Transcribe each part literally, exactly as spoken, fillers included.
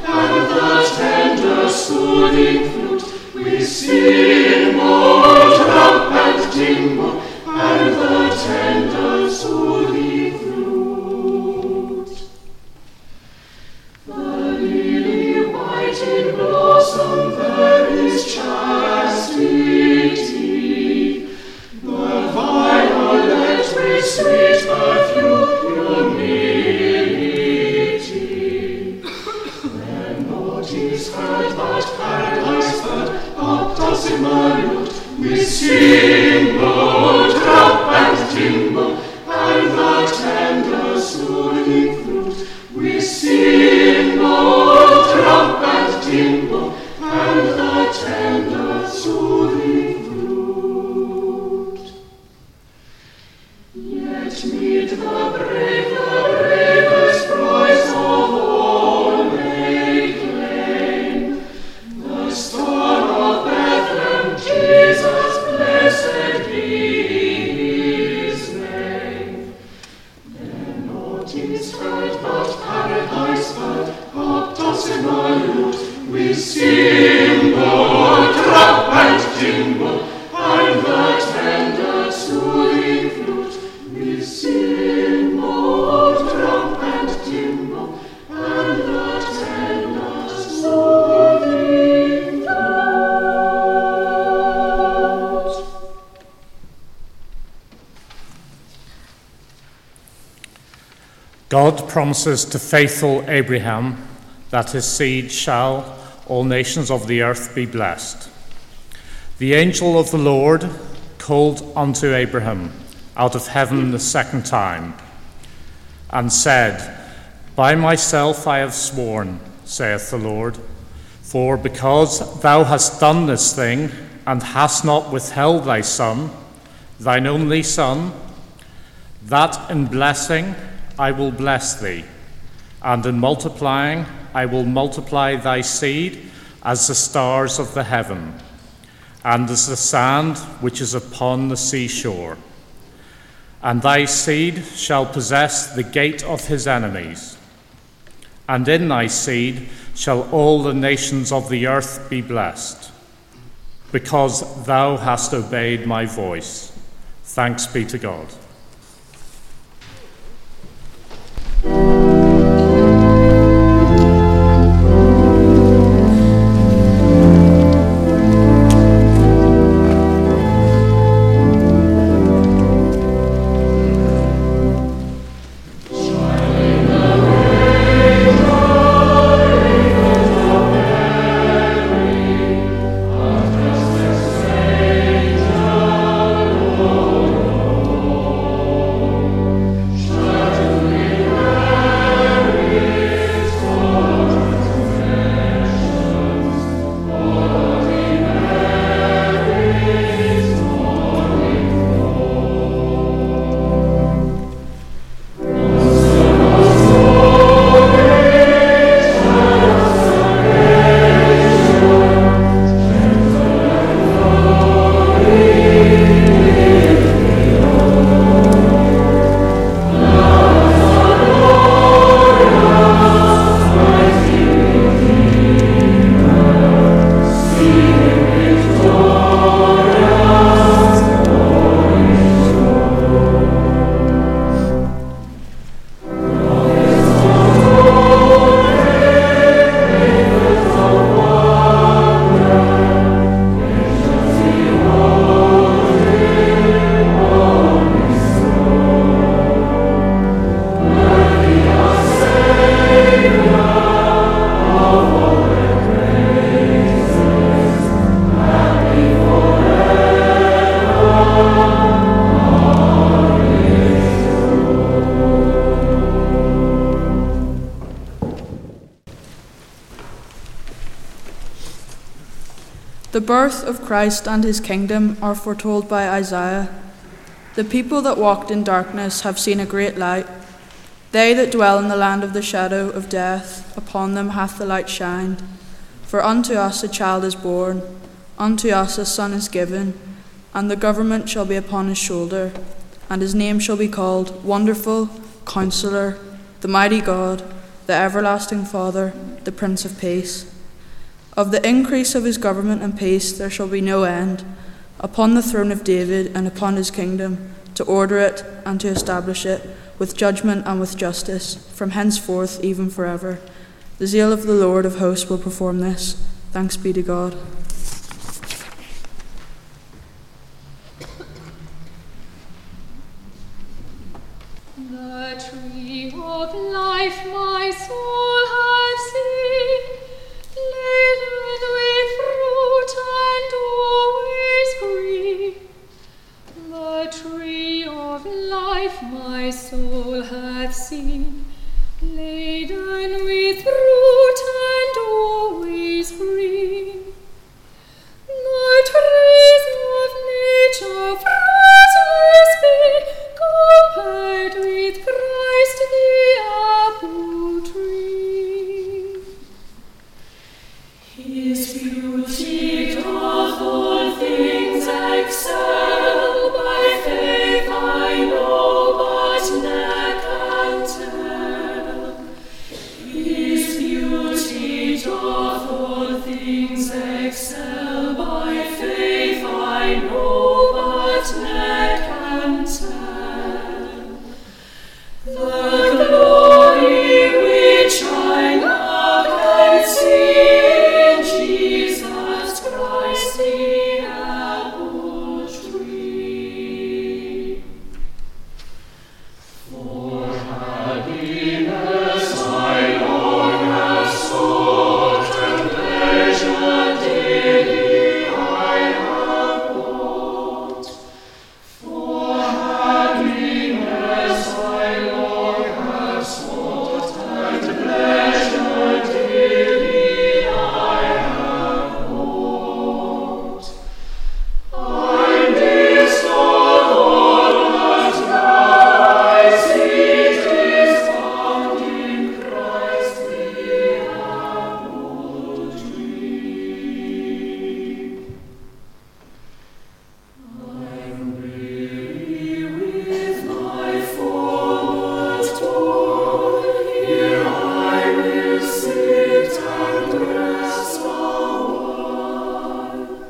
and the tender soothing flute. We sing, O trump and timbrel, and the tender soothing flute. The lily white in blossom, there is chastity. The violet with sweet perfume, humility. Then naught is heard but paradise bird, up dulcimer lute. We sing, O trump and timbrel, and the tender soothing flute. We sing, O trump and timbrel, and the tender soothing flute. Yet mid the brave, the bravest prize of all may claim the Star of Bethlehem, Jesus, blessed be his name. Then naught is heard but paradise bird, up dulcimer lute. We sing, O trump and timbrel, and the tender soothing flute. We sing, O trump and timbrel, and the tender soothing flute. God promises to faithful Abraham that his seed shall all nations of the earth be blessed. The angel of the Lord called unto Abraham out of heaven the second time, and said, By myself I have sworn, saith the Lord, for because thou hast done this thing, and hast not withheld thy son, thine only son, that in blessing I will bless thee, and in multiplying I will multiply thy seed as the stars of the heaven, and as the sand which is upon the seashore. And thy seed shall possess the gate of his enemies. And in thy seed shall all the nations of the earth be blessed, because thou hast obeyed my voice. Thanks be to God. The birth of Christ and his kingdom are foretold by Isaiah. The people that walked in darkness have seen a great light. They that dwell in the land of the shadow of death, upon them hath the light shined. For unto us a child is born, unto us a son is given, and the government shall be upon his shoulder, and his name shall be called Wonderful, Counselor, the Mighty God, the everlasting Father, the Prince of Peace. Of the increase of his government and peace there shall be no end, upon the throne of David and upon his kingdom, to order it and to establish it with judgment and with justice, from henceforth even forever. The zeal of the Lord of hosts will perform this. Thanks be to God. The tree of life my soul hath seen, laden with fruit and always green. The tree of life my soul hath seen, laden with fruit and always green. The trees of nature fruitless be, compared with Christ the apple tree. His beauty doth all things excel, by faith I know, but ne'er can tell. His beauty doth all things excel, by faith I know, but ne'er can tell. The glory which I now can see in Jesus Christ the apple tree. For happiness I long have sought, and pleasure daily I have bought. For happiness I long have sought, and pleasure daily I have bought. I miss not all that lies, it is found in Christ the apple tree. I'm weary with my forward toil, here I will sit and rest awhile.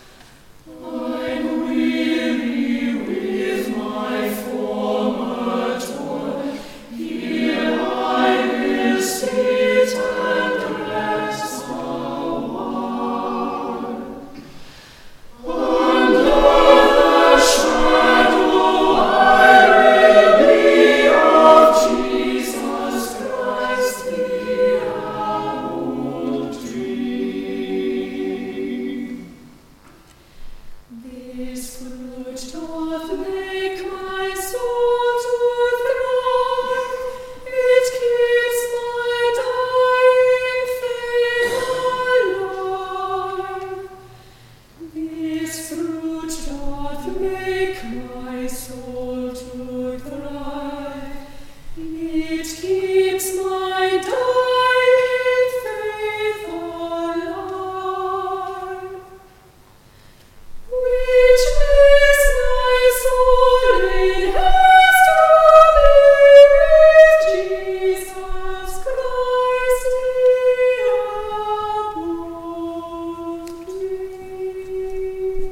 I'm weary with my former toil, here I will sit and rest awhile. Under the shadow I will be of Jesus Christ the apple tree. This fruit doth make my soul to thrive, it keeps my dying faith alive. This fruit doth make my soul to thrive, it keeps my dying faith alive. Which makes my soul in haste to be with Jesus Christ the apple tree.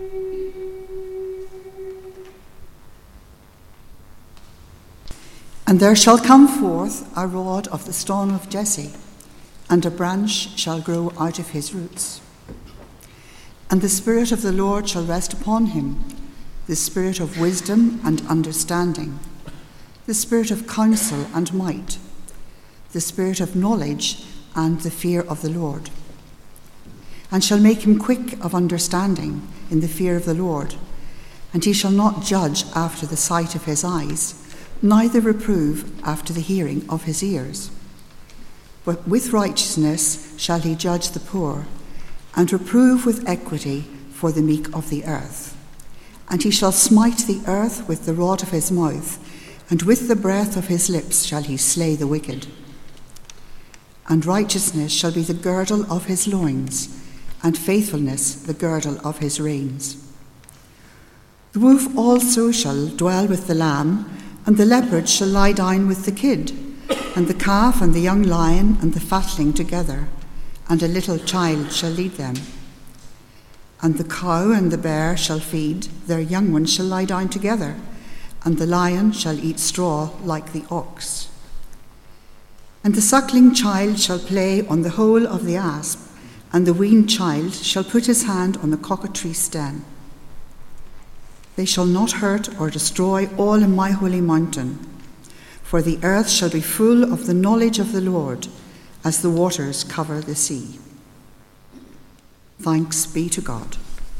And there shall come forth a rod of the stone of Jesse, and a branch shall grow out of his roots. And the Spirit of the Lord shall rest upon him, the Spirit of wisdom and understanding, the Spirit of counsel and might, the Spirit of knowledge and the fear of the Lord. And shall make him quick of understanding in the fear of the Lord, and he shall not judge after the sight of his eyes, neither reprove after the hearing of his ears. But with righteousness shall he judge the poor, and reprove with equity for the meek of the earth. And he shall smite the earth with the rod of his mouth, and with the breath of his lips shall he slay the wicked. And righteousness shall be the girdle of his loins, and faithfulness the girdle of his reins. The wolf also shall dwell with the lamb, and the leopard shall lie down with the kid, And the calf and the young lion and the fatling together, and a little child shall lead them. And the cow and the bear shall feed, their young ones shall lie down together, and the lion shall eat straw like the ox. And the suckling child shall play on the hole of the asp, and the weaned child shall put his hand on the cockatrice stem. They shall not hurt or destroy all in my holy mountain, for the earth shall be full of the knowledge of the Lord, as the waters cover the sea. Thanks be to God.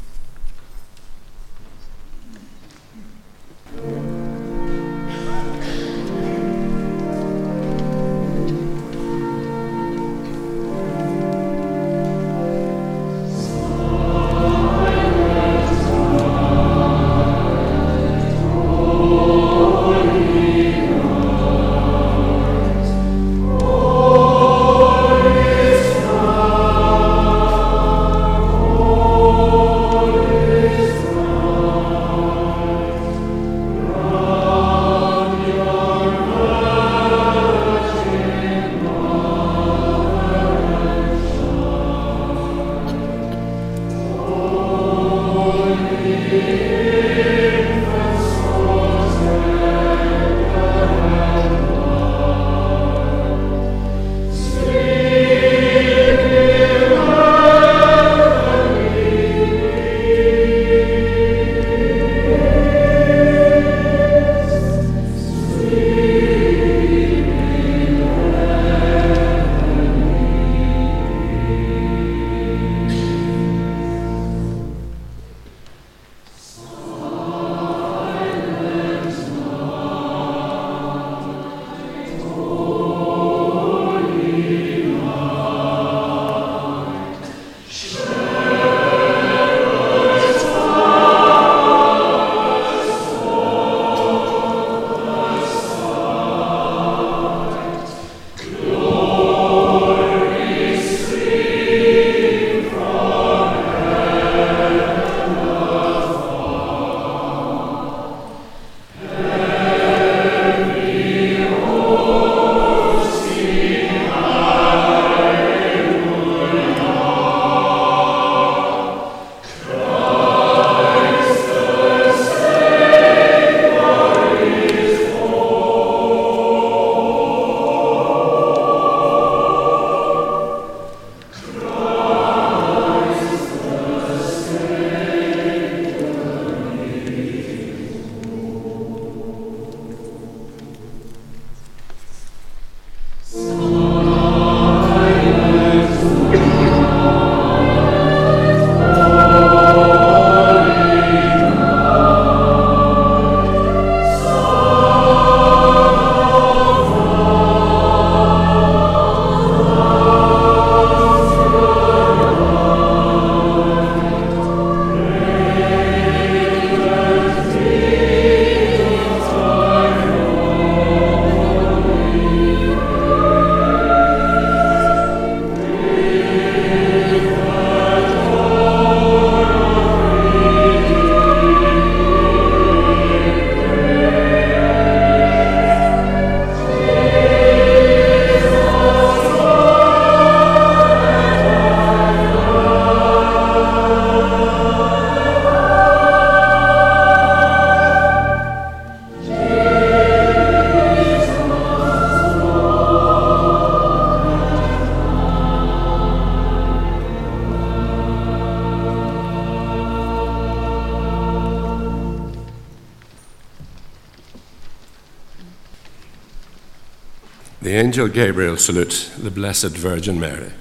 The angel Gabriel salutes the Blessed Virgin Mary.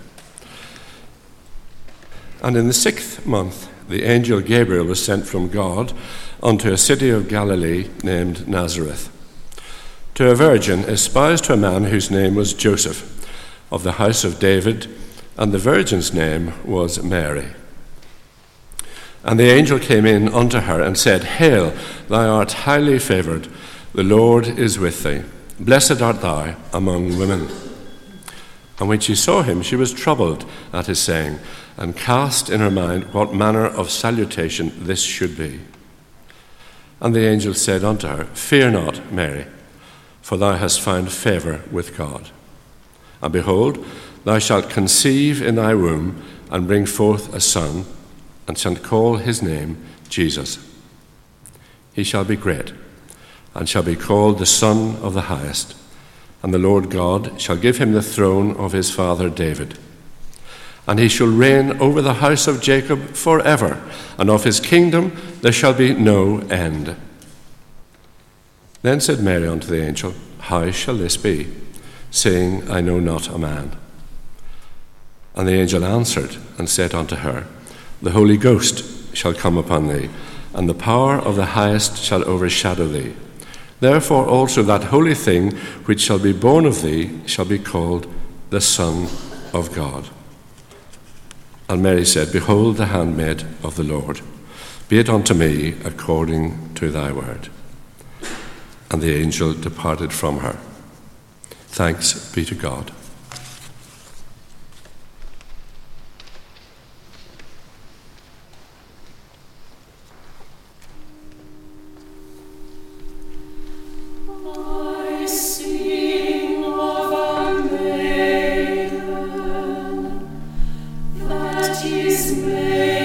And in the sixth month, the angel Gabriel was sent from God unto a city of Galilee named Nazareth, to a virgin espoused to a man whose name was Joseph, of the house of David, and the virgin's name was Mary. And the angel came in unto her and said, Hail, thou art highly favoured, the Lord is with thee. Blessed art thou among women. And when she saw him, she was troubled at his saying, and cast in her mind what manner of salutation this should be. And the angel said unto her, Fear not, Mary, for thou hast found favour with God. And behold, thou shalt conceive in thy womb, and bring forth a son, and shalt call his name Jesus. He shall be great, and shall be called the Son of the Highest, and the Lord God shall give him the throne of his father David. And he shall reign over the house of Jacob forever, and of his kingdom there shall be no end. Then said Mary unto the angel, How shall this be, saying, I know not a man? And the angel answered and said unto her, The Holy Ghost shall come upon thee, and the power of the Highest shall overshadow thee. Therefore also that holy thing which shall be born of thee shall be called the Son of God. And Mary said, Behold the handmaid of the Lord, be it unto me according to thy word. And the angel departed from her. Thanks be to God. I sing of a maiden that is made